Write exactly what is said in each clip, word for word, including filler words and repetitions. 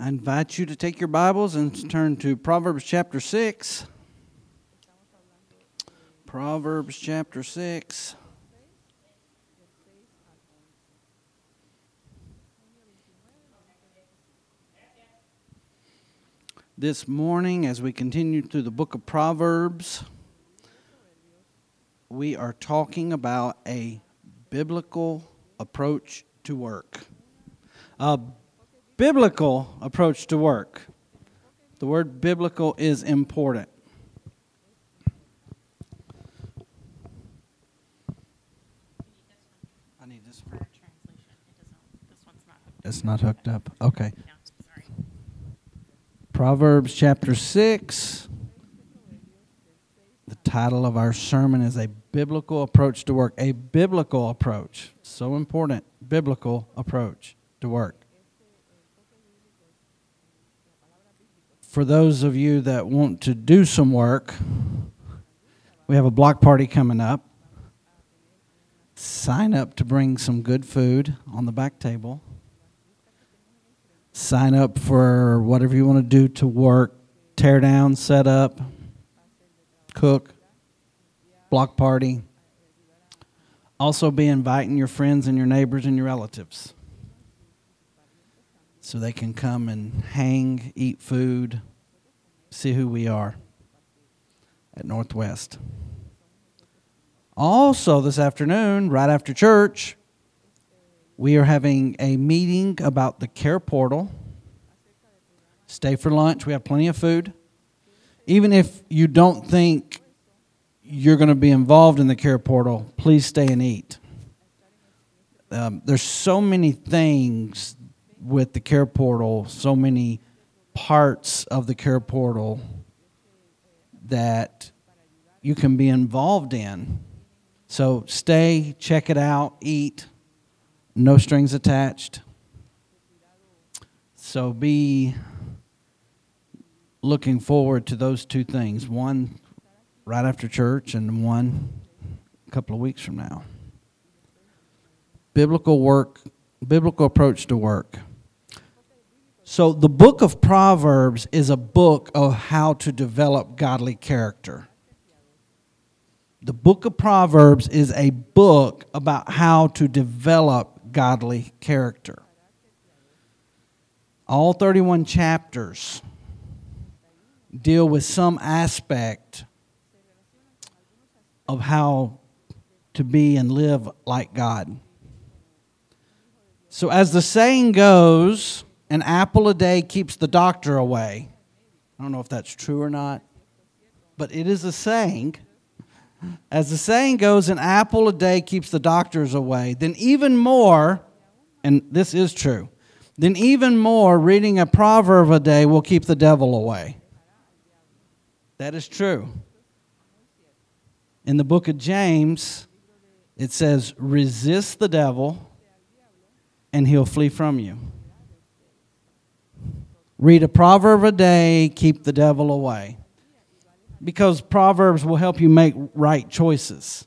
I invite you to take your Bibles and turn to Proverbs chapter six. Proverbs chapter six. This morning, as we continue through the book of Proverbs, we are talking about a biblical approach to work. A biblical approach to work. The word biblical is important. I need this one. It's not hooked up. Okay. Proverbs chapter six. The title of our sermon is A Biblical Approach to Work. A biblical approach. So important. Biblical approach to work. For those of you that want to do some work, we have a block party coming up. Sign up to bring some good food on the back table. Sign up for whatever you want to do to work. Tear down, set up, cook, block party. Also be inviting your friends and your neighbors and your relatives so they can come and hang, eat food, see who we are at Northwest. Also this afternoon, right after church, we are having a meeting about the Care Portal. Stay for lunch. We have plenty of food. Even if you don't think you're going to be involved in the Care Portal, please stay and eat. Um, there's so many things with the Care Portal, so many parts of the Care Portal that you can be involved in. So stay, check it out, eat. No strings attached. So be looking forward to those two things. One right after church and one a couple of weeks from now. Biblical work, biblical approach to work. So the book of Proverbs is a book of how to develop godly character. The book of Proverbs is a book about how to develop godly character. All thirty-one chapters deal with some aspect of how to be and live like God. So as the saying goes, an apple a day keeps the doctor away. I don't know if that's true or not, but it is a saying. As the saying goes, an apple a day keeps the doctors away. Then even more, and this is true, then even more, reading a proverb a day will keep the devil away. That is true. In the book of James, it says, resist the devil and he'll flee from you. Read a proverb a day, keep the devil away. Because Proverbs will help you make right choices.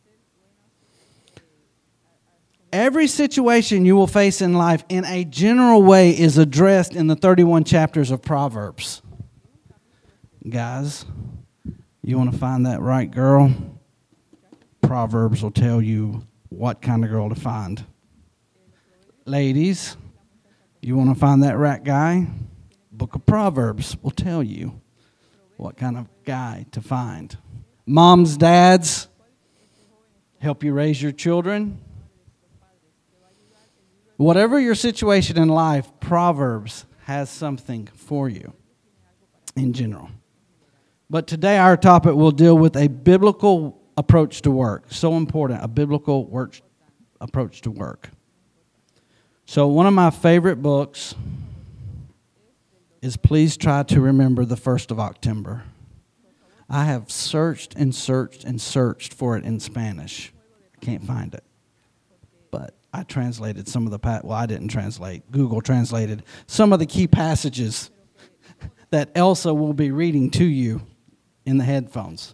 Every situation you will face in life in a general way is addressed in the thirty-one chapters of Proverbs. Guys, you want to find that right girl? Proverbs will tell you what kind of girl to find. Ladies, you want to find that right guy? Book of Proverbs will tell you what kind of guy to find. Moms, dads, help you raise your children. Whatever your situation in life, Proverbs has something for you in general. But today our topic will deal with a biblical approach to work. So important, a biblical work approach to work. So one of my favorite books is Please Try to Remember the First of October. I have searched and searched and searched for it in Spanish. I can't find it. But I translated some of the, pa- well, I didn't translate. Google translated some of the key passages that Elsa will be reading to you in the headphones.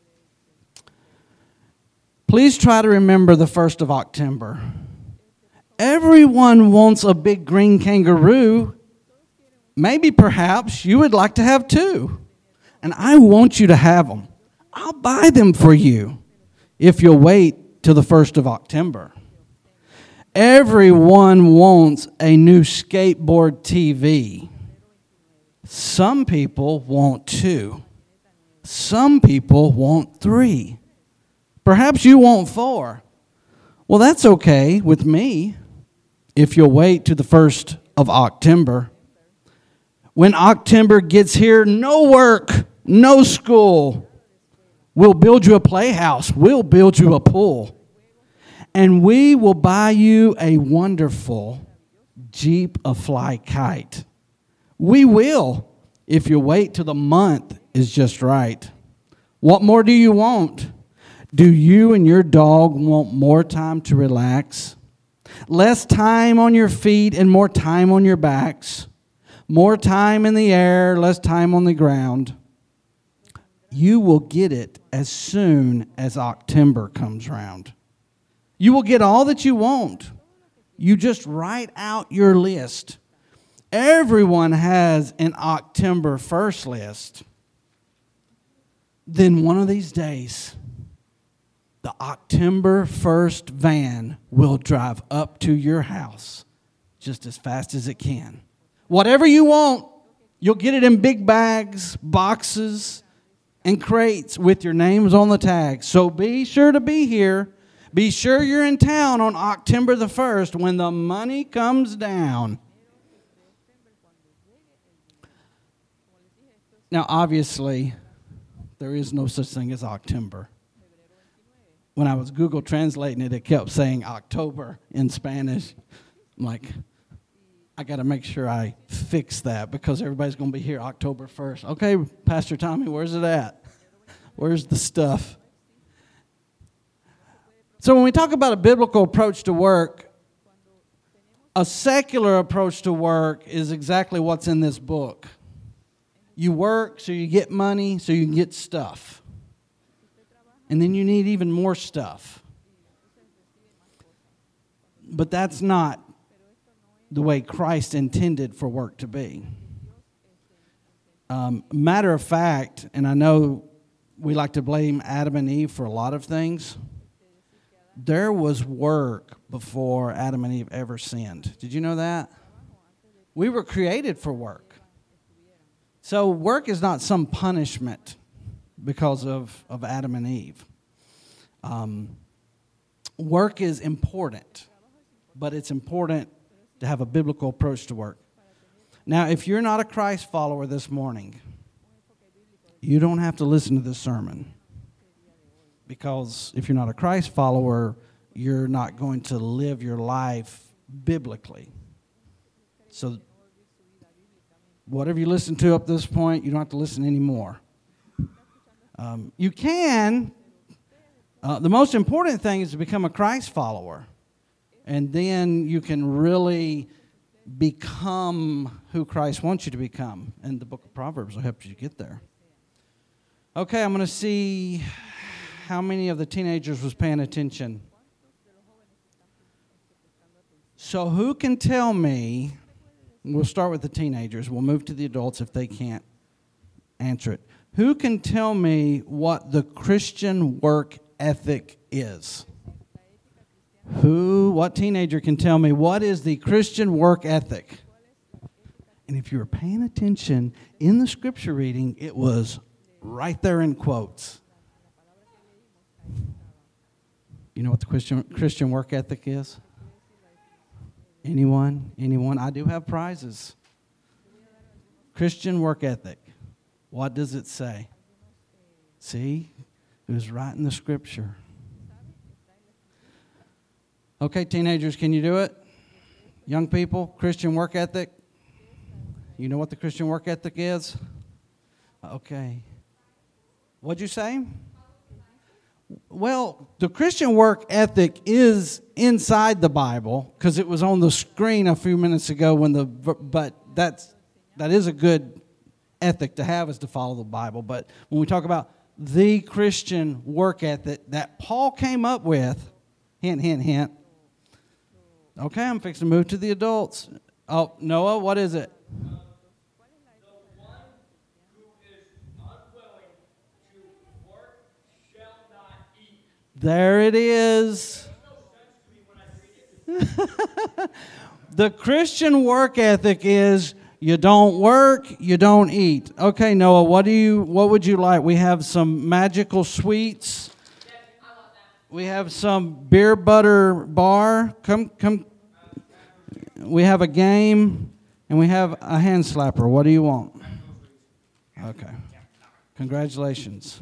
Please try to remember the first of October. Everyone wants a big green kangaroo. Maybe perhaps you would like to have two. And I want you to have them. I'll buy them for you if you'll wait till the first of October. Everyone wants a new skateboard T V. Some people want two. Some people want three. Perhaps you want four. Well, that's okay with me if you'll wait to the first of October. When October gets here, no work, no school. We'll build you a playhouse. We'll build you a pool. And we will buy you a wonderful Jeep A-Fly kite. We will, if you wait till the month is just right. What more do you want? Do you and your dog want more time to relax? Less time on your feet and more time on your backs? More time in the air, less time on the ground? You will get it as soon as October comes round. You will get all that you want. You just write out your list. Everyone has an October first list. Then one of these days, the October first van will drive up to your house just as fast as it can. Whatever you want, you'll get it in big bags, boxes, and crates with your names on the tag. So be sure to be here. Be sure you're in town on October the first when the money comes down. Now, obviously, there is no such thing as October. When I was Google translating it, it kept saying October in Spanish. I'm like, I got to make sure I fix that because everybody's going to be here October first. Okay, Pastor Tommy, where's it at? Where's the stuff? So when we talk about a biblical approach to work, a secular approach to work is exactly what's in this book. You work so you get money, so you can get stuff. And then you need even more stuff. But that's not the way Christ intended for work to be. Um, matter of fact, and I know we like to blame Adam and Eve for a lot of things, there was work before Adam and Eve ever sinned. Did you know that? We were created for work. So work is not some punishment because of, of Adam and Eve. Um, work is important, but it's important to have a biblical approach to work. Now, if you're not a Christ follower this morning, you don't have to listen to this sermon. Because if you're not a Christ follower, you're not going to live your life biblically. So whatever you listen to up this point, you don't have to listen anymore. Um, you can. Uh, the most important thing is to become a Christ follower. And then you can really become who Christ wants you to become. And the book of Proverbs will help you get there. Okay, I'm going to see how many of the teenagers was paying attention. So who can tell me, we'll start with the teenagers, we'll move to the adults if they can't answer it. Who can tell me what the Christian work ethic is? Who, what teenager can tell me what is the Christian work ethic? And if you were paying attention in the scripture reading, it was right there in quotes. You know what the Christian Christian work ethic is? Anyone? Anyone? I do have prizes. Christian work ethic. What does it say? See? It was right in the scripture. Okay, teenagers, can you do it? Young people, Christian work ethic. You know what the Christian work ethic is? Okay. What'd you say? Well, the Christian work ethic is inside the Bible because it was on the screen a few minutes ago when the but that's that is a good ethic to have is to follow the Bible. But when we talk about the Christian work ethic that Paul came up with, hint, hint, hint, Okay, I'm fixing to move to the adults. Oh, Noah, what is it? There it is. The Christian work ethic is you don't work, you don't eat. Okay, Noah, what do you what would you like? We have some magical sweets. We have some beer butter bar. Come come We have a game and we have a hand slapper. What do you want? Okay. Congratulations.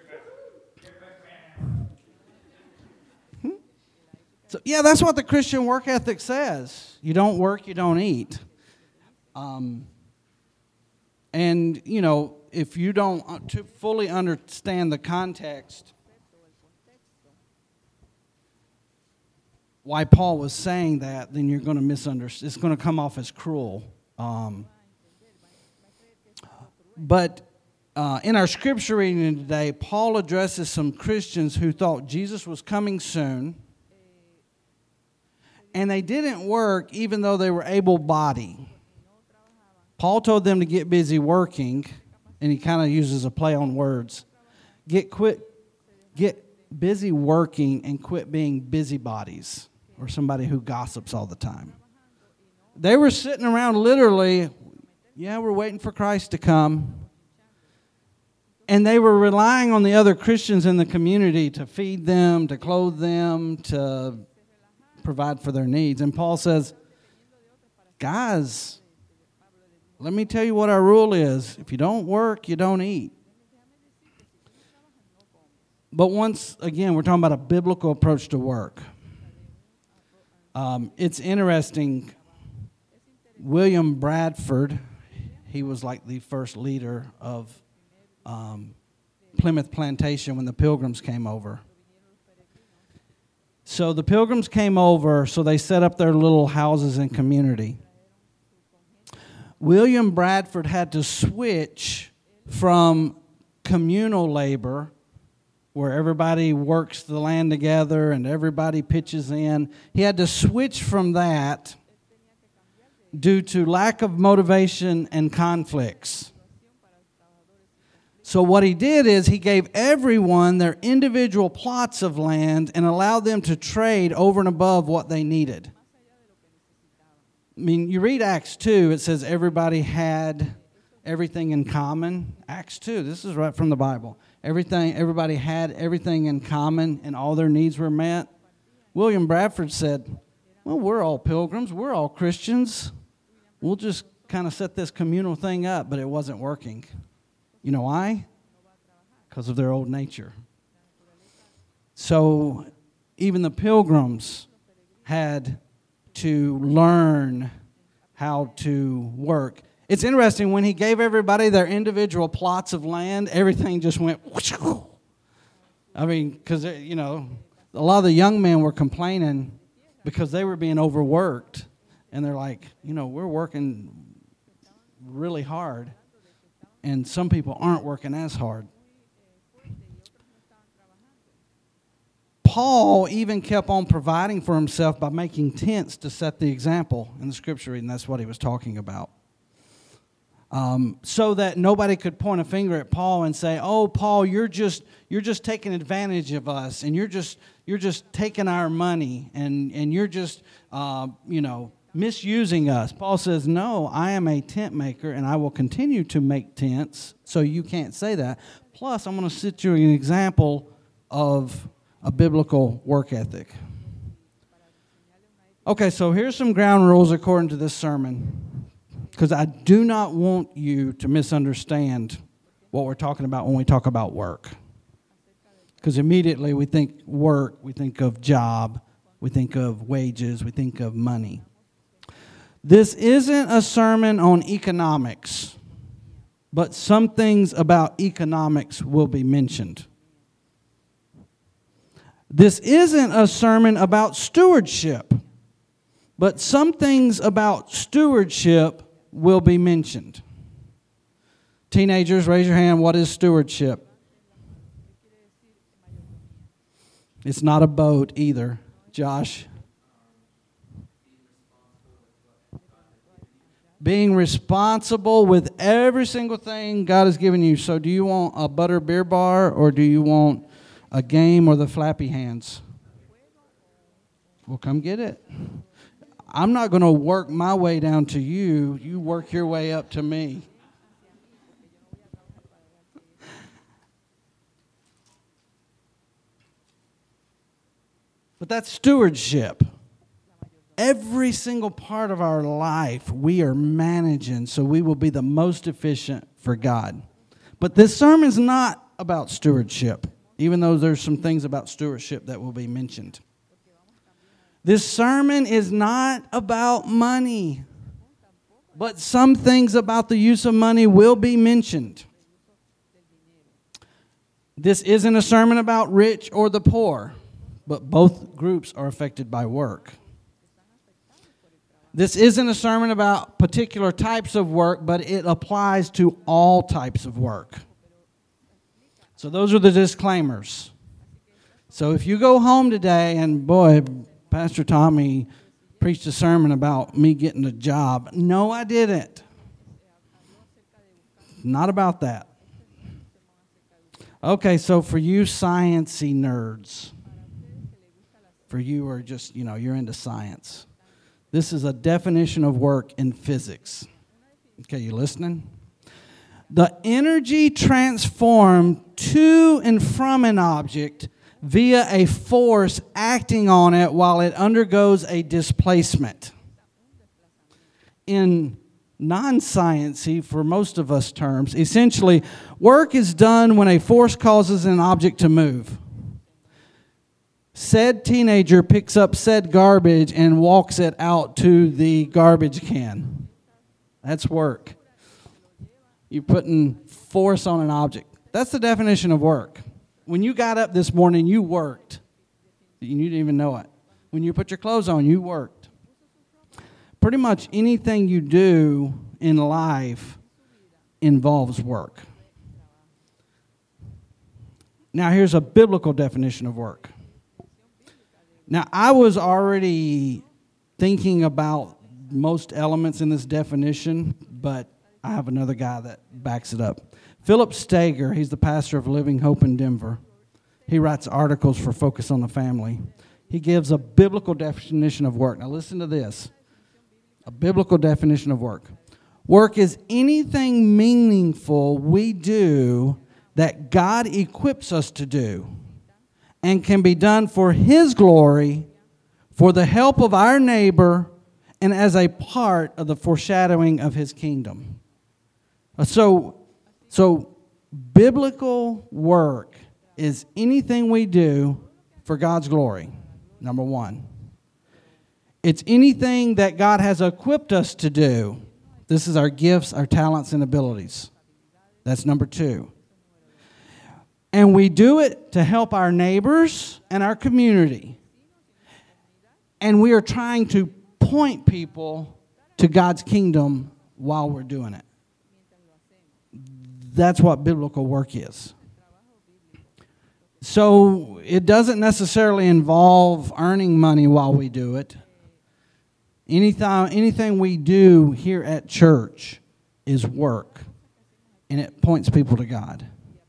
So, yeah, that's what the Christian work ethic says. You don't work, you don't eat. Um, and, you know, if you don't to fully understand the context, why Paul was saying that, then you're going to misunderstand. It's going to come off as cruel. Um, but uh, in our scripture reading today, Paul addresses some Christians who thought Jesus was coming soon, and they didn't work even though they were able-bodied. Paul told them to get busy working, and he kind of uses a play on words. Get quit, get busy working and quit being busybodies, or somebody who gossips all the time. They were sitting around literally, yeah, we're waiting for Christ to come. And they were relying on the other Christians in the community to feed them, to clothe them, to provide for their needs. And Paul says, guys, let me tell you what our rule is. If you don't work, you don't eat. But once again, we're talking about a biblical approach to work. Um, it's interesting. William Bradford, he was like the first leader of um, Plymouth Plantation when the Pilgrims came over. So the Pilgrims came over, so they set up their little houses and community. William Bradford had to switch from communal labor, where everybody works the land together and everybody pitches in. He had to switch from that due to lack of motivation and conflicts. So what he did is he gave everyone their individual plots of land and allowed them to trade over and above what they needed. I mean, you read Acts two, it says everybody had everything in common. Acts two, this is right from the Bible. Everything, everybody had everything in common and all their needs were met. William Bradford said, well, we're all pilgrims, we're all Christians. We'll just kind of set this communal thing up, but it wasn't working. You know why? Because of their old nature. So even the Pilgrims had to learn how to work. It's interesting, when he gave everybody their individual plots of land, everything just went, I mean, because, you know, a lot of the young men were complaining because they were being overworked. And they're like, you know, we're working really hard. And some people aren't working as hard. Paul even kept on providing for himself by making tents to set the example in the scripture reading. That's what he was talking about. Um, so that nobody could point a finger at Paul and say, "Oh, Paul, you're just you're just taking advantage of us, and you're just you're just taking our money, and and you're just uh, you know." misusing us. Paul says, no, I am a tent maker and I will continue to make tents, so you can't say that. Plus, I'm going to set you an example of a biblical work ethic. Okay, so here's some ground rules according to this sermon, because I do not want you to misunderstand what we're talking about when we talk about work. Because immediately we think work, we think of job, we think of wages, we think of money. This isn't a sermon on economics, but some things about economics will be mentioned. This isn't a sermon about stewardship, but some things about stewardship will be mentioned. Teenagers, raise your hand. What is stewardship? It's not a boat either. Josh? being responsible with every single thing God has given you. So do you want a butter beer bar, or do you want a game or the Flappy Hands? Well, come get it. I'm not going to work my way down to you. You work your way up to me. But that's stewardship. Every single part of our life we are managing so we will be the most efficient for God. But this sermon is not about stewardship, even though there's some things about stewardship that will be mentioned. This sermon is not about money, but some things about the use of money will be mentioned. This isn't a sermon about rich or the poor, but both groups are affected by work. This isn't a sermon about particular types of work, but it applies to all types of work. So those are the disclaimers. So if you go home today and, boy, Pastor Tommy preached a sermon about me getting a job. No, I didn't. Not about that. Okay, so for you sciencey nerds, for you who are just, you know, you're into science, this is a definition of work in physics. Okay, you listening? The energy transformed to and from an object via a force acting on it while it undergoes a displacement. In non-sciencey, for most of us terms, essentially, work is done when a force causes an object to move. Said teenager picks up said garbage and walks it out to the garbage can. That's work. You're putting force on an object. That's the definition of work. When you got up this morning, you worked. You didn't even know it. When you put your clothes on, you worked. Pretty much anything you do in life involves work. Now, here's a biblical definition of work. Now, I was already thinking about most elements in this definition, but I have another guy that backs it up. Philip Steger, he's the pastor of Living Hope in Denver. He writes articles for Focus on the Family. He gives a biblical definition of work. Now listen to this. A biblical definition of work. Work is anything meaningful we do that God equips us to do and can be done for His glory, for the help of our neighbor, and as a part of the foreshadowing of His kingdom. So, so biblical work is anything we do for God's glory, number one. It's anything that God has equipped us to do. This is our gifts, our talents, and abilities. That's number two. And we do it to help our neighbors and our community. And we are trying to point people to God's kingdom while we're doing it. That's what biblical work is. So it doesn't necessarily involve earning money while we do it. Anything, anything we do here at church is work, and it points people to God.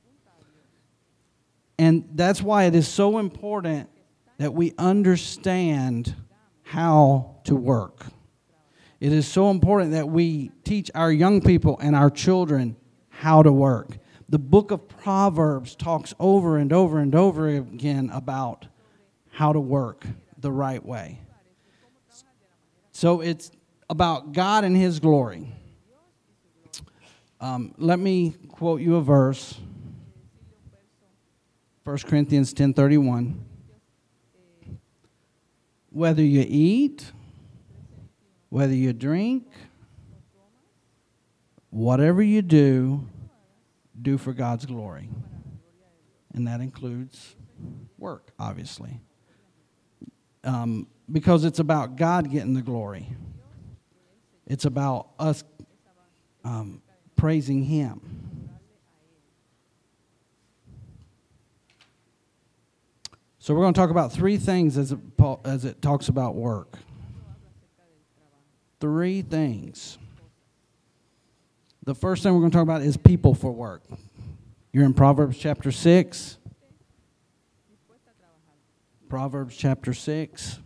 And that's why it is so important that we understand how to work. It is so important that we teach our young people and our children how to work. The book of Proverbs talks over and over and over again about how to work the right way. So it's about God and His glory. Um, let me quote you a verse. First Corinthians ten thirty-one. Whether you eat, whether you drink, whatever you do, do for God's glory. And that includes work, obviously. Um, because it's about God getting the glory. It's about us um, praising Him. So we're going to talk about three things as it, as it talks about work. Three things. The first thing we're going to talk about is people for work. You're in Proverbs chapter six. Proverbs chapter six.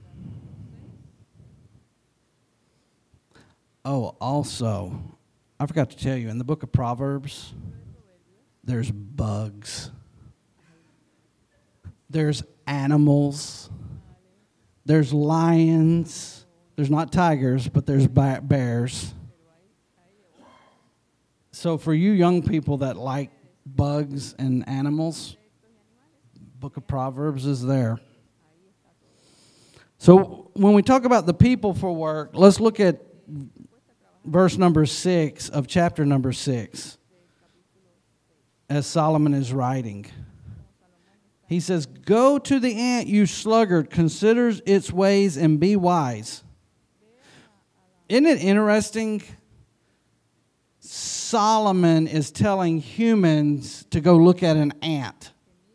Oh, also, I forgot to tell you, in the book of Proverbs, there's bugs. There's animals. There's lions. There's not tigers, but there's bears. So for you young people that like bugs and animals, book of Proverbs is there. So when we talk about the people for work, let's look at verse number six of chapter number six, as Solomon is writing. He says, "Go to the ant, you sluggard, consider its ways and be wise." Isn't it interesting? Solomon is telling humans to go look at an ant.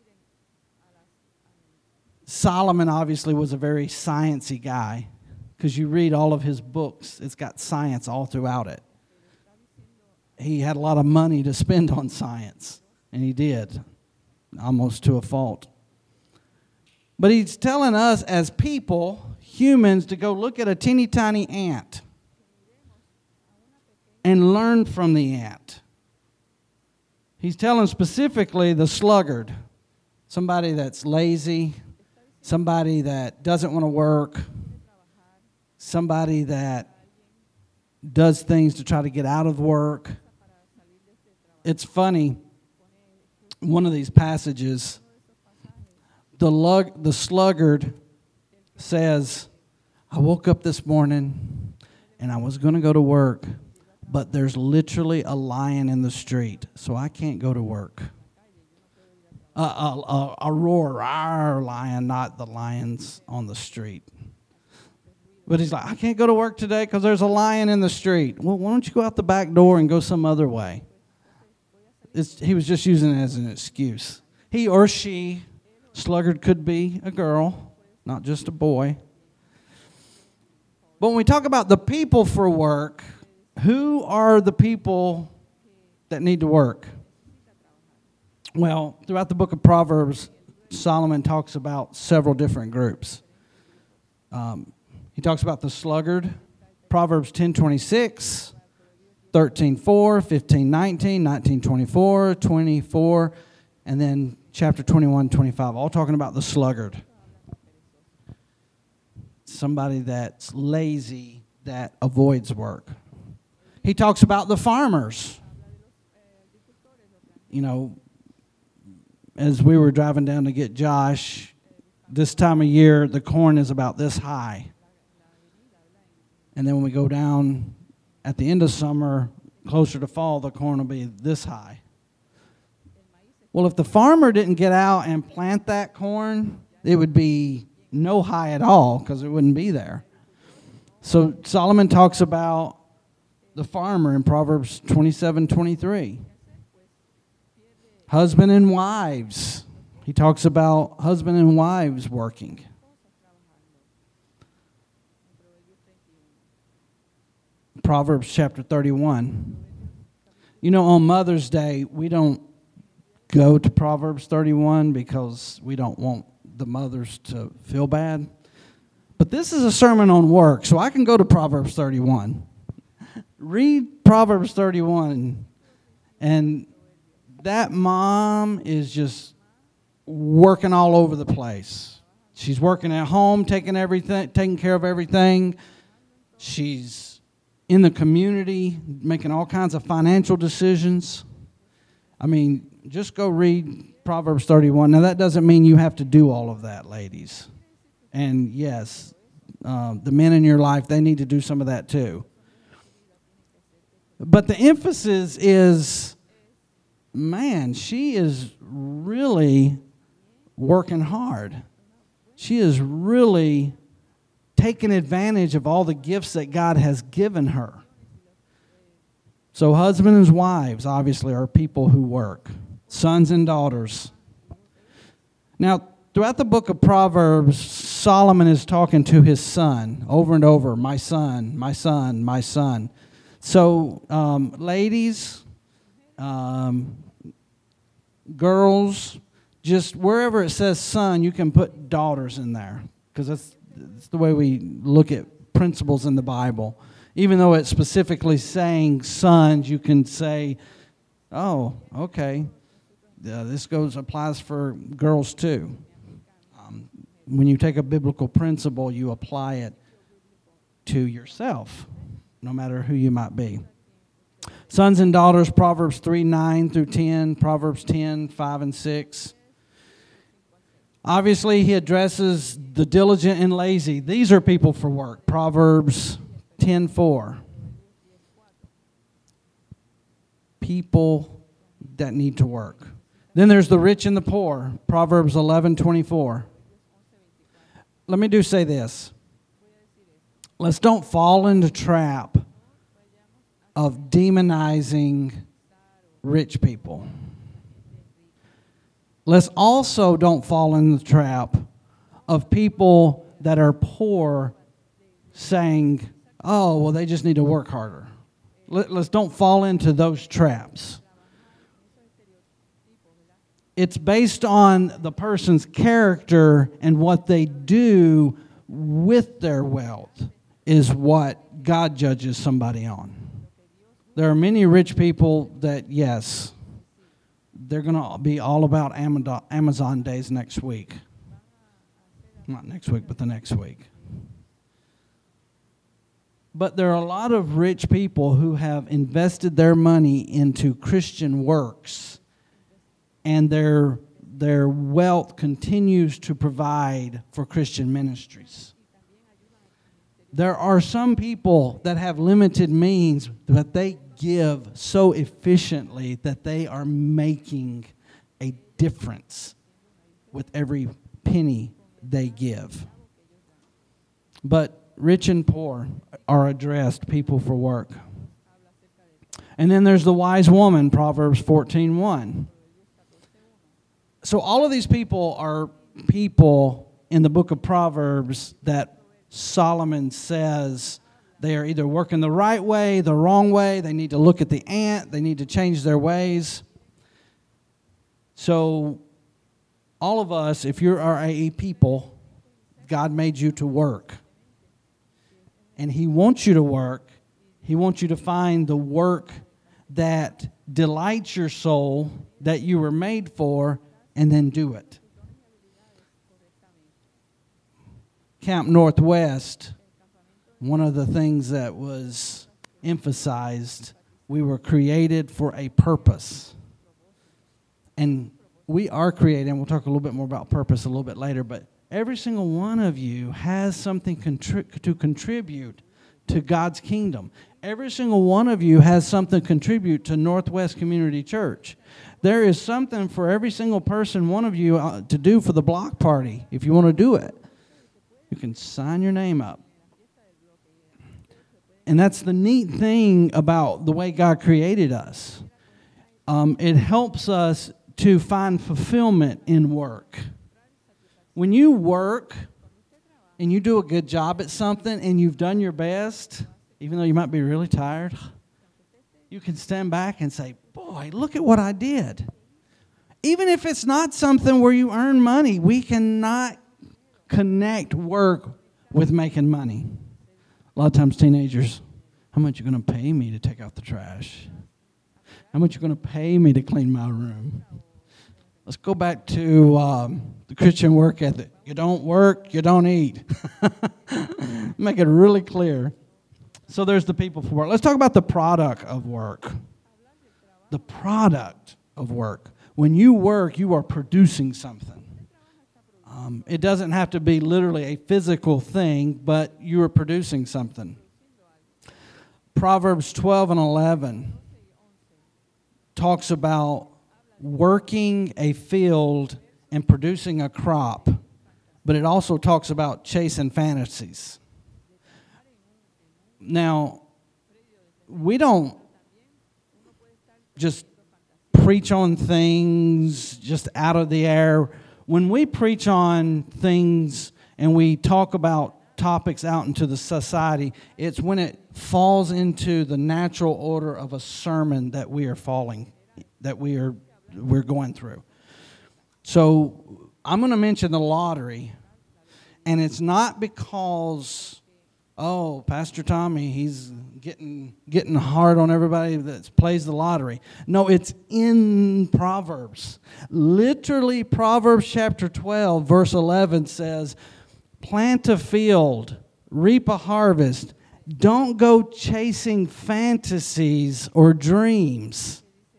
Solomon obviously was a very sciencey guy, because you read all of his books, it's got science all throughout it. He had a lot of money to spend on science, and he did, almost to a fault. But he's telling us as people, humans, to go look at a teeny tiny ant and learn from the ant. He's telling specifically the sluggard, somebody that's lazy, somebody that doesn't want to work, somebody that does things to try to get out of work. It's funny, one of these passages, the lug, the sluggard says, "I woke up this morning and I was going to go to work, but there's literally a lion in the street, so I can't go to work." A, a, a, a roar, "Arr," lion, not the lions on the street. But he's like, "I can't go to work today because there's a lion in the street." Well, why don't you go out the back door and go some other way? It's, he was just using it as an excuse. He or she, sluggard could be a girl, not just a boy. But when we talk about the people for work, who are the people that need to work? Well, throughout the book of Proverbs, Solomon talks about several different groups. Um, he talks about the sluggard, Proverbs ten twenty-six, thirteen four, fifteen nineteen, nineteen twenty-four, twenty-four, and then chapter twenty-one twenty-five, all talking about the sluggard. Somebody that's lazy, that avoids work. He talks about the farmers. You know, as we were driving down to get Josh, this time of year, the corn is about this high. And then when we go down at the end of summer, closer to fall, the corn will be this high. Well, if the farmer didn't get out and plant that corn, it would be no high at all because it wouldn't be there. So Solomon talks about the farmer in Proverbs twenty-seven twenty-three. Husband and wives. He talks about husband and wives working. Proverbs chapter thirty-one. You know, on Mother's Day, we don't go to Proverbs thirty-one because we don't want the mothers to feel bad. But this is a sermon on work, so I can go to Proverbs thirty-one. Read Proverbs thirty-one, and that mom is just working all over the place. She's working at home, taking everything, taking care of everything. She's in the community, making all kinds of financial decisions. I mean, just go read Proverbs thirty-one. Now, that doesn't mean you have to do all of that, ladies. And yes, uh, the men in your life, they need to do some of that too. But the emphasis is, man, she is really working hard. She is really taking advantage of all the gifts that God has given her. So husbands and wives, obviously, are people who work. Sons and daughters. Now, throughout the book of Proverbs, Solomon is talking to his son over and over. My son, my son, my son. So, um, ladies, um, girls, just wherever it says son, you can put daughters in there, because that's, that's the way we look at principles in the Bible. Even though it's specifically saying sons, you can say, oh, okay, uh, this goes applies for girls too. Um, when you take a biblical principle, you apply it to yourself, no matter who you might be. Sons and daughters, Proverbs three, nine through ten, Proverbs ten, five and six. Obviously, he addresses the diligent and lazy. These are people for work. Proverbs ten, four. People that need to work. Then there's the rich and the poor. Proverbs eleven, twenty-four. Let me do say this. Let's don't fall into the trap of demonizing rich people. Let's also don't fall in the trap of people that are poor saying, oh, well, they just need to work harder. Let, let's don't fall into those traps. It's based on the person's character and what they do with their wealth is what God judges somebody on. There are many rich people that, yes, they're going to be all about Amazon days next week. Not next week, but the next week. But there are a lot of rich people who have invested their money into Christian works, and their, their wealth continues to provide for Christian ministries. There are some people that have limited means, but they give so efficiently that they are making a difference with every penny they give. But rich and poor are addressed, people for work. And then there's the wise woman, Proverbs fourteen, one. So all of these people are people in the book of Proverbs that Solomon says they are either working the right way, the wrong way. They need to look at the ant. They need to change their ways. So all of us, if you are a people, God made you to work. And He wants you to work. He wants you to find the work that delights your soul, that you were made for, and then do it. Camp Northwest, one of the things that was emphasized, we were created for a purpose. And we are created, and we'll talk a little bit more about purpose a little bit later, but every single one of you has something contri- to contribute to God's kingdom. Every single one of you has something to contribute to Northwest Community Church. There is something for every single person, one of you, uh, to do for the block party if you want to do it. You can sign your name up. And that's the neat thing about the way God created us. Um, it helps us to find fulfillment in work. When you work and you do a good job at something and you've done your best, even though you might be really tired, you can stand back and say, boy, look at what I did. Even if it's not something where you earn money, we cannot connect work with making money. A lot of times teenagers, how much you going to pay me to take out the trash? How much you going to pay me to clean my room? Let's go back to um, the Christian work ethic. You don't work, you don't eat. Make it really clear. So there's the people for work. Let's talk about the product of work. The product of work. When you work, you are producing something. Um, it doesn't have to be literally a physical thing, but you are producing something. Proverbs twelve and eleven talks about working a field and producing a crop, but it also talks about chasing fantasies. Now, we don't just preach on things just out of the air. When we preach on things and we talk about topics out into the society. It's when it falls into the natural order of a sermon that we are falling, that we are we're going through. So I'm going to mention the lottery, and it's not because, oh, Pastor Tommy, he's getting getting hard on everybody that plays the lottery. No, it's in Proverbs. Literally, Proverbs chapter twelve, verse eleven says, plant a field, reap a harvest. Don't go chasing fantasies or dreams.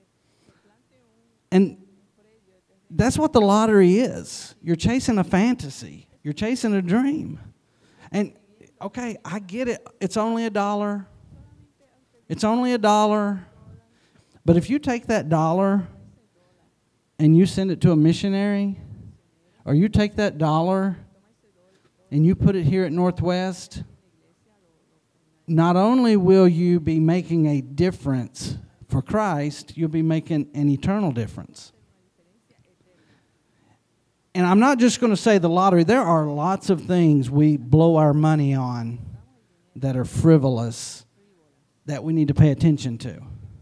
And that's what the lottery is. You're chasing a fantasy. You're chasing a dream. And, okay, I get it. It's only a dollar. It's only a dollar. But if you take that dollar and you send it to a missionary, or you take that dollar and you put it here at Northwest, not only will you be making a difference for Christ, you'll be making an eternal difference. And I'm not just going to say the lottery. There are lots of things we blow our money on that are frivolous that we need to pay attention to.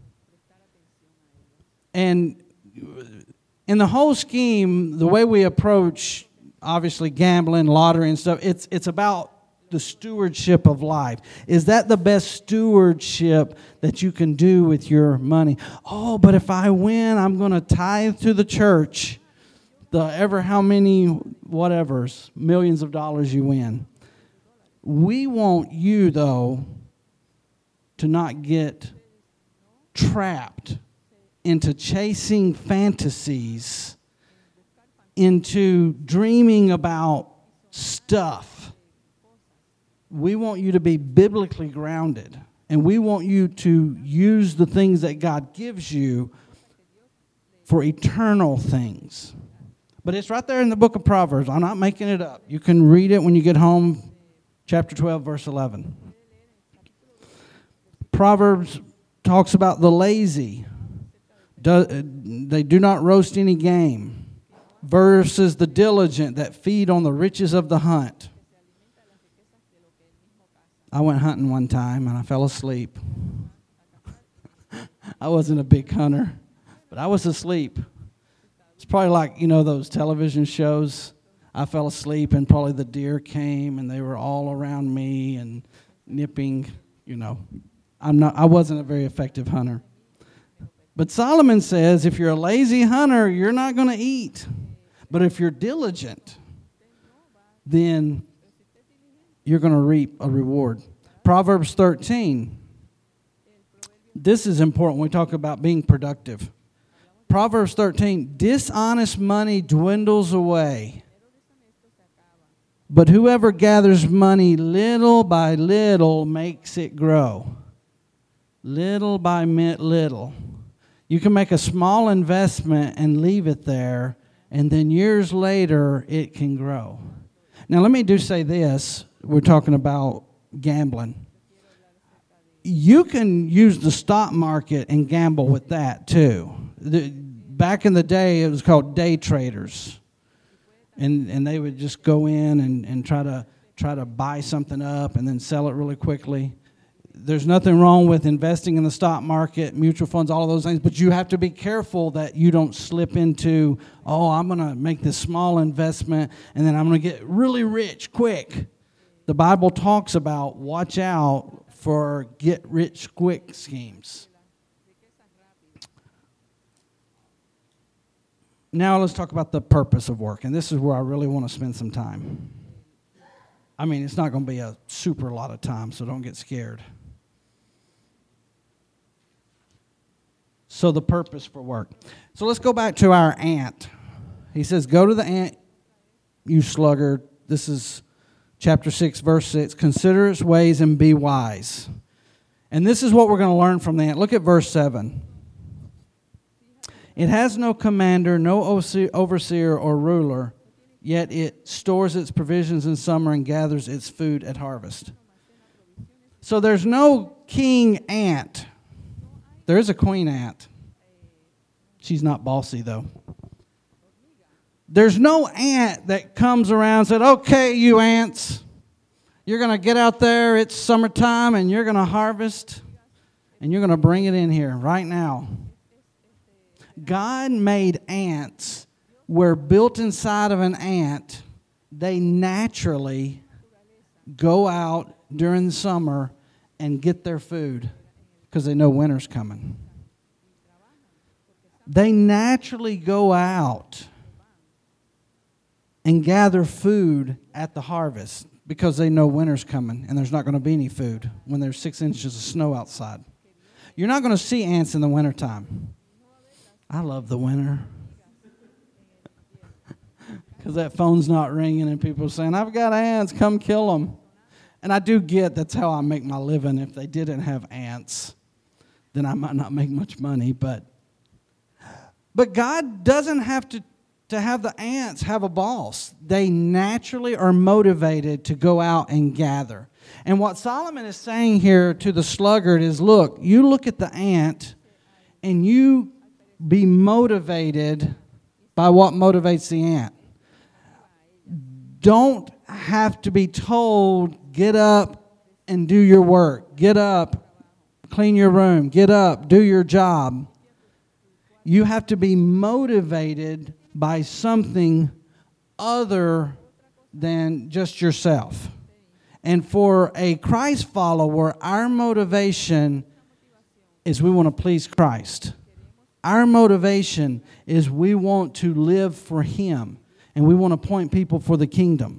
And in the whole scheme, the way we approach, obviously, gambling, lottery and stuff, it's it's about the stewardship of life. Is that the best stewardship that you can do with your money? Oh, but if I win, I'm going to tithe to the church. The ever how many whatevers, millions of dollars you win. We want you, though, to not get trapped into chasing fantasies, into dreaming about stuff. We want you to be biblically grounded, and we want you to use the things that God gives you for eternal things. But it's right there in the book of Proverbs. I'm not making it up. You can read it when you get home, chapter twelve, verse eleven. Proverbs talks about the lazy. Do, they do not roast any game, versus the diligent that feed on the riches of the hunt. I went hunting one time and I fell asleep. I wasn't a big hunter, but I was asleep. It's probably like, you know, those television shows. I fell asleep and probably the deer came and they were all around me and nipping, you know. I'm not. I wasn't a very effective hunter. But Solomon says if you're a lazy hunter, you're not going to eat. But if you're diligent, then you're going to reap a reward. Proverbs thirteen. This is important when we talk about being productive. Proverbs thirteen, dishonest money dwindles away, but whoever gathers money little by little makes it grow. Little by little. You can make a small investment and leave it there, and then years later it can grow. Now let me do say this. We're talking about gambling. You can use the stock market and gamble with that too. The, back in the day, it was called day traders, and and they would just go in and, and try to try to buy something up and then sell it really quickly. There's nothing wrong with investing in the stock market, mutual funds, all of those things, but you have to be careful that you don't slip into, oh, I'm going to make this small investment and then I'm going to get really rich quick. The Bible talks about watch out for get-rich-quick schemes. Now let's talk about the purpose of work, and this is where I really want to spend some time. I mean, it's not going to be a super lot of time, so don't get scared. So the purpose for work. So let's go back to our ant. He says, go to the ant, you sluggard. This is chapter six, verse six. Consider its ways and be wise. And this is what we're going to learn from the ant. Look at verse seven. It has no commander, no overseer or ruler, yet it stores its provisions in summer and gathers its food at harvest. So there's no king ant. There is a queen ant. She's not bossy, though. There's no ant that comes around and said, okay, you ants, You're going to get out there, it's summertime, and you're going to harvest, and you're going to bring it in here right now. God made ants where built inside of an ant, they naturally go out during the summer and get their food because they know winter's coming. They naturally go out and gather food at the harvest because they know winter's coming and there's not going to be any food when there's six inches of snow outside. You're not going to see ants in the wintertime. I love the winter because that phone's not ringing and people are saying, I've got ants, come kill them. And I do get that's how I make my living. If they didn't have ants, then I might not make much money. But but God doesn't have to, to have the ants have a boss. They naturally are motivated to go out and gather. And what Solomon is saying here to the sluggard is, look, you look at the ant and you be motivated by what motivates the ant. Don't have to be told, get up and do your work. Get up, clean your room. Get up, do your job. You have to be motivated by something other than just yourself. And for a Christ follower, our motivation is we want to please Christ. Our motivation is we want to live for Him. And we want to point people for the kingdom.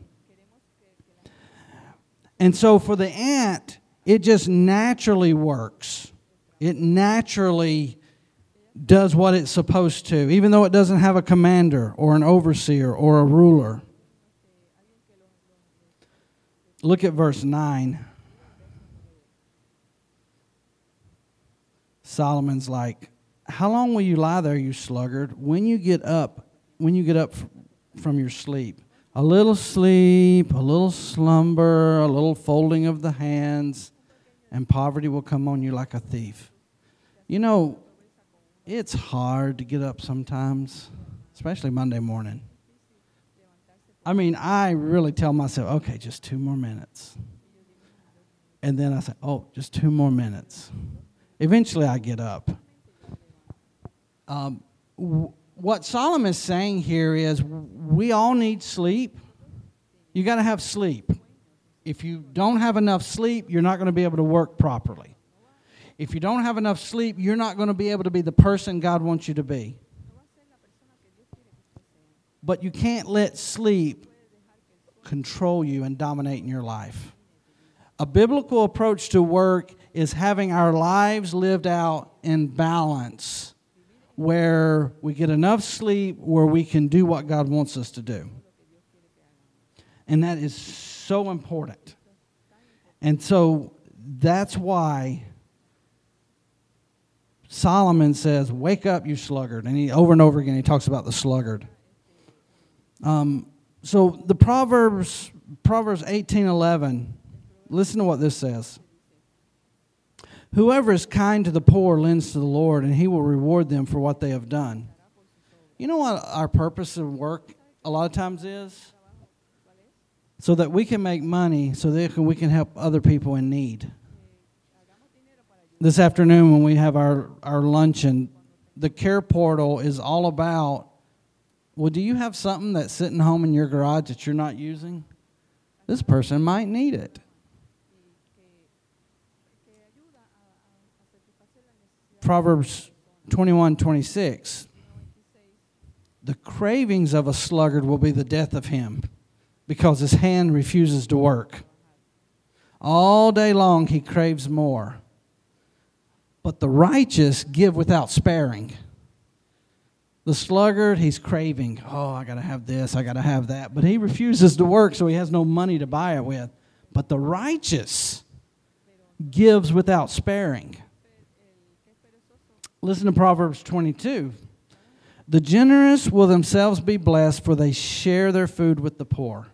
And so for the ant, it just naturally works. It naturally does what it's supposed to, even though it doesn't have a commander or an overseer or a ruler. Look at verse nine. Solomon's like, how long will you lie there, you sluggard? When you get up, when you get up from your sleep, a little sleep, a little slumber, a little folding of the hands, and poverty will come on you like a thief. You know, it's hard to get up sometimes, especially Monday morning. I mean, I really tell myself, okay, just two more minutes. And then I say, oh, just two more minutes. Eventually I get up. Um, w- what Solomon is saying here is we all need sleep. You got to have sleep. If you don't have enough sleep, you're not going to be able to work properly. If you don't have enough sleep, you're not going to be able to be the person God wants you to be. But you can't let sleep control you and dominate in your life. A biblical approach to work is having our lives lived out in balance, where we get enough sleep, where we can do what God wants us to do. And that is so important. And so that's why Solomon says, wake up, you sluggard. And he over and over again, he talks about the sluggard. Um, so the Proverbs, Proverbs eighteen eleven, listen to what this says. Whoever is kind to the poor lends to the Lord, and He will reward them for what they have done. You know what our purpose of work a lot of times is? So that we can make money, so that we can help other people in need. This afternoon when we have our, our luncheon, the Care Portal is all about, well, do you have something that's sitting home in your garage that you're not using? This person might need it. Proverbs twenty-one twenty-six. The cravings of a sluggard will be the death of him, because his hand refuses to work. All day long he craves more. But the righteous give without sparing. The sluggard, he's craving. Oh, I got to have this, I got to have that. But he refuses to work, so he has no money to buy it with. But the righteous gives without sparing. Listen to Proverbs twenty-two. The generous will themselves be blessed, for they share their food with the poor.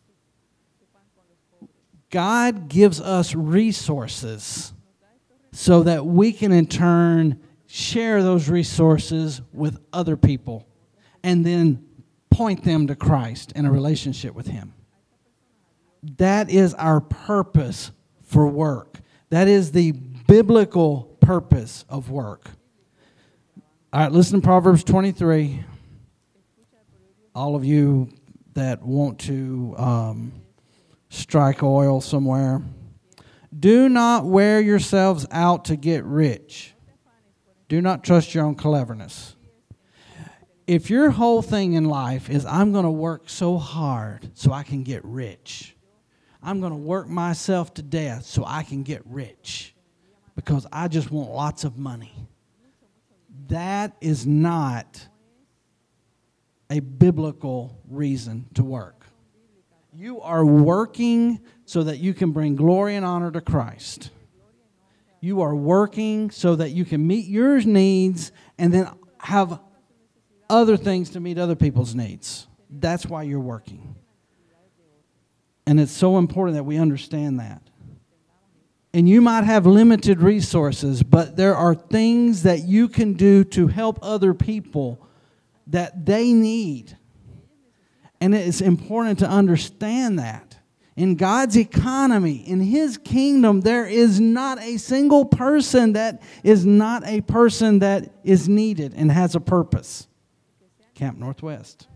God gives us resources so that we can in turn share those resources with other people and then point them to Christ in a relationship with Him. That is our purpose for work. That is the biblical purpose of work. All right, listen to Proverbs twenty-three. All of you that want to um, strike oil somewhere. Do not wear yourselves out to get rich. Do not trust your own cleverness. If your whole thing in life is, I'm going to work so hard so I can get rich. I'm going to work myself to death so I can get rich because I just want lots of money. That is not a biblical reason to work. You are working so that you can bring glory and honor to Christ. You are working so that you can meet your needs and then have other things to meet other people's needs. That's why you're working. And it's so important that we understand that. And you might have limited resources, but there are things that you can do to help other people that they need. And it is important to understand that. In God's economy, in His kingdom, there is not a single person that is not a person that is needed and has a purpose. Camp Northwest.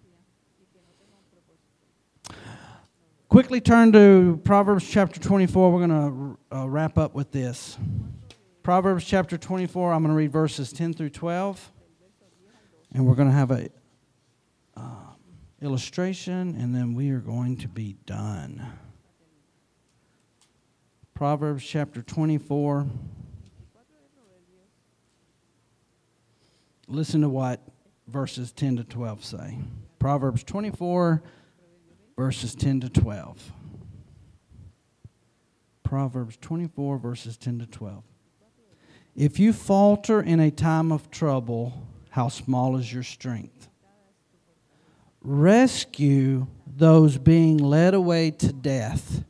Quickly turn to Proverbs chapter twenty-four. We're going to uh, wrap up with this. Proverbs chapter twenty-four, I'm going to read verses ten through twelve. And we're going to have a uh, illustration, and then we are going to be done. Proverbs chapter twenty-four. Listen to what verses ten to twelve say. Proverbs twenty-four, verses ten to twelve. Proverbs twenty-four, verses ten to twelve. If you falter in a time of trouble, how small is your strength? Rescue those being led away to death.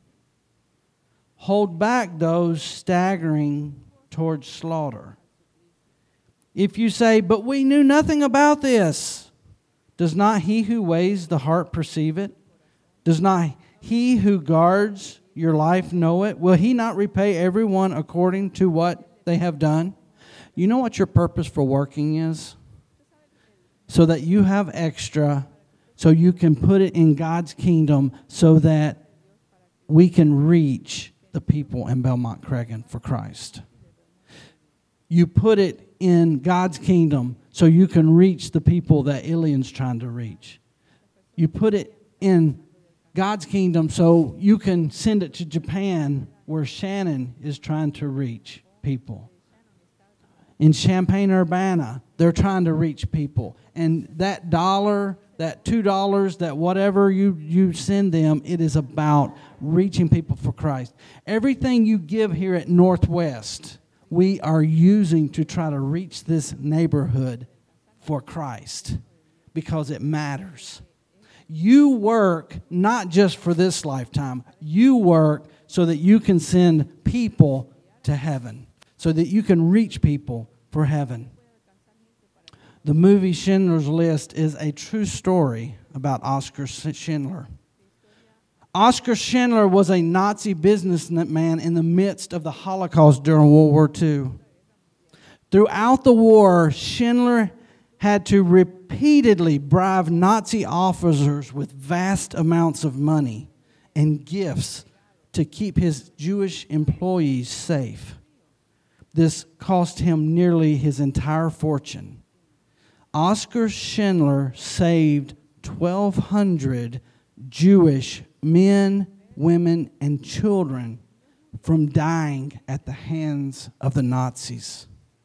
Hold back those staggering towards slaughter. If you say, but we knew nothing about this, does not he who weighs the heart perceive it? Does not he who guards your life know it? Will he not repay everyone according to what they have done? You know what your purpose for working is? So that you have extra, so you can put it in God's kingdom so that we can reach the people in Belmont Cregan for Christ. You put it in God's kingdom so you can reach the people that Ilian's trying to reach. You put it in God's kingdom so you can send it to Japan where Shannon is trying to reach people. In Champaign-Urbana, they're trying to reach people. And that dollar, that two dollars, that whatever you, you send them, it is about reaching people for Christ. Everything you give here at Northwest, we are using to try to reach this neighborhood for Christ because it matters. You work not just for this lifetime. You work so that you can send people to heaven, so that you can reach people for heaven. The movie Schindler's List is a true story about Oskar Schindler. Oskar Schindler was a Nazi businessman in the midst of the Holocaust during World War Two. Throughout the war, Schindler had to repeatedly bribe Nazi officers with vast amounts of money and gifts to keep his Jewish employees safe. This cost him nearly his entire fortune. Oskar Schindler saved twelve hundred Jewish men, women, and children from dying at the hands of the Nazis.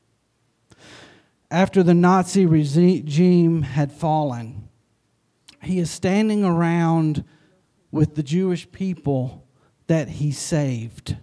After the Nazi regime had fallen, he is standing around with the Jewish people that he saved.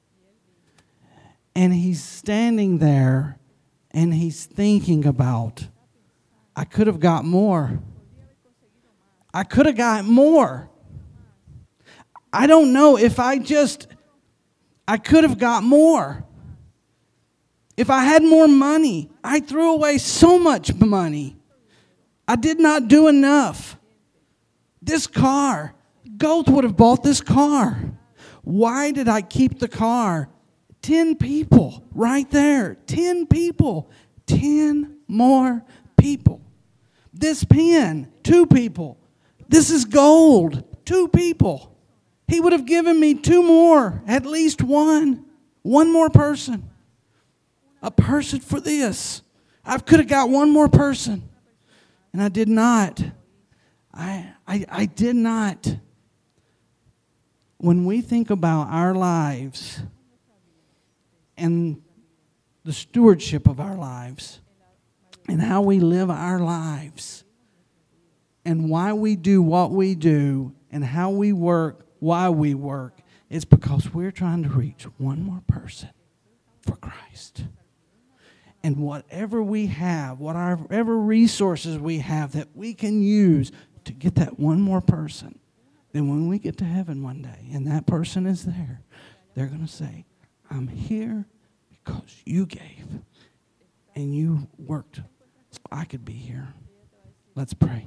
And he's standing there and he's thinking about, I could have got more. I could have got more. I don't know if I just, I could have got more. If I had more money, I threw away so much money. I did not do enough. This car, Goth would have bought this car. Why did I keep the car? Ten people right there. Ten people. Ten more people. This pen, two people. This is gold, two people. He would have given me two more, at least one. One more person. A person for this. I could have got one more person. And I did not. I, I, I did not. When we think about our lives and the stewardship of our lives and how we live our lives and why we do what we do and how we work, why we work, it's because we're trying to reach one more person for Christ. And whatever we have, whatever resources we have that we can use to get that one more person, then when we get to heaven one day and that person is there, they're going to say, I'm here because you gave and you worked so I could be here. Let's pray.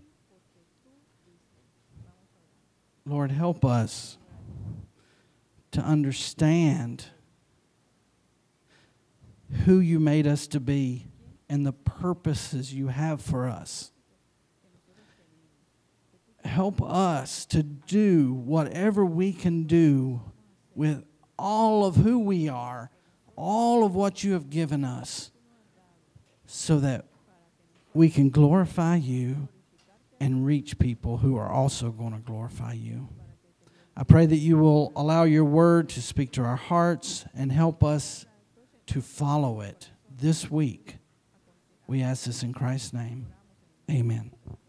Lord, help us to understand who you made us to be and the purposes you have for us. Help us to do whatever we can do with all of who we are, all of what you have given us, so that we can glorify you and reach people who are also going to glorify you. I pray that you will allow your word to speak to our hearts and help us to follow it this week. We ask this in Christ's name. Amen.